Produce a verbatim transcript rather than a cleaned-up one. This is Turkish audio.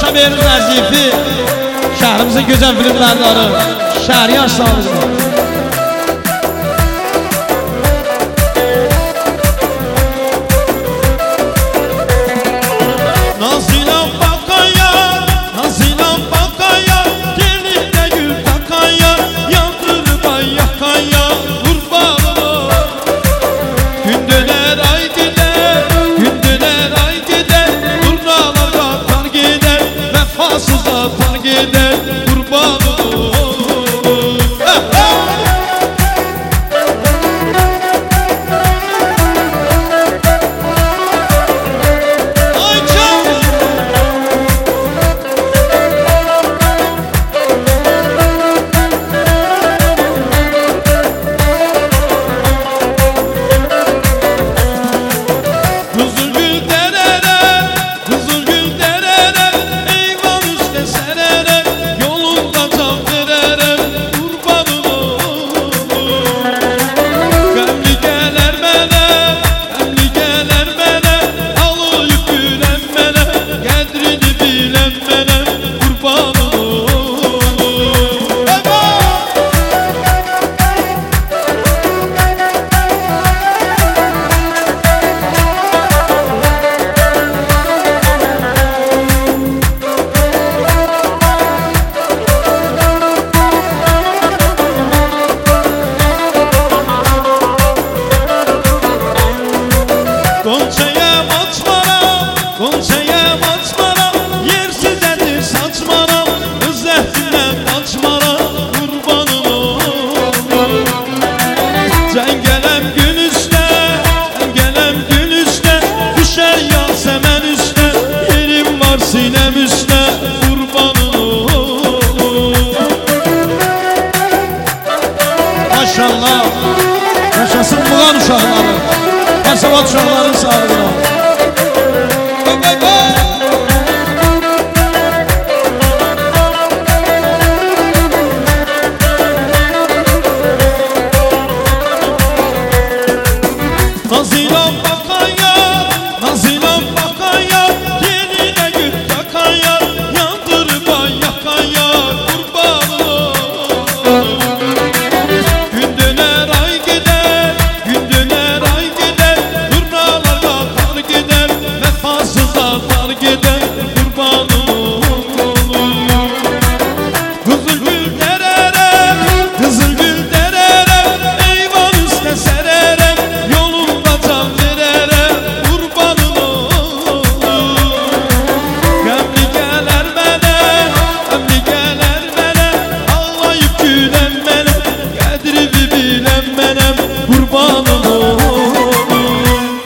Sana veririz nazifi. Şehrimizin güzel filmlerdarı Şehriyar sağlığına. Nazıyla bakaya, nazıyla bakaya, gelinde gül takaya, yandırıp ay yakaya, kurbanım. Gün döner ay gider, gün döner ay gider, turnalar katar gider, vefasız atar gider, kurbanım. Gonçaya matmara, Gonçaya matmara, yersiz edir saçmara, özletinden kaçmara, kurbanım. Cengelem gün üstte, cengelem gün üstte, düşer Yasemen üstte, yerim var sinem üstte, kurbanım. Maşallah. Yaşasın bulan uşakları. Kasabat uşakların sağlığına.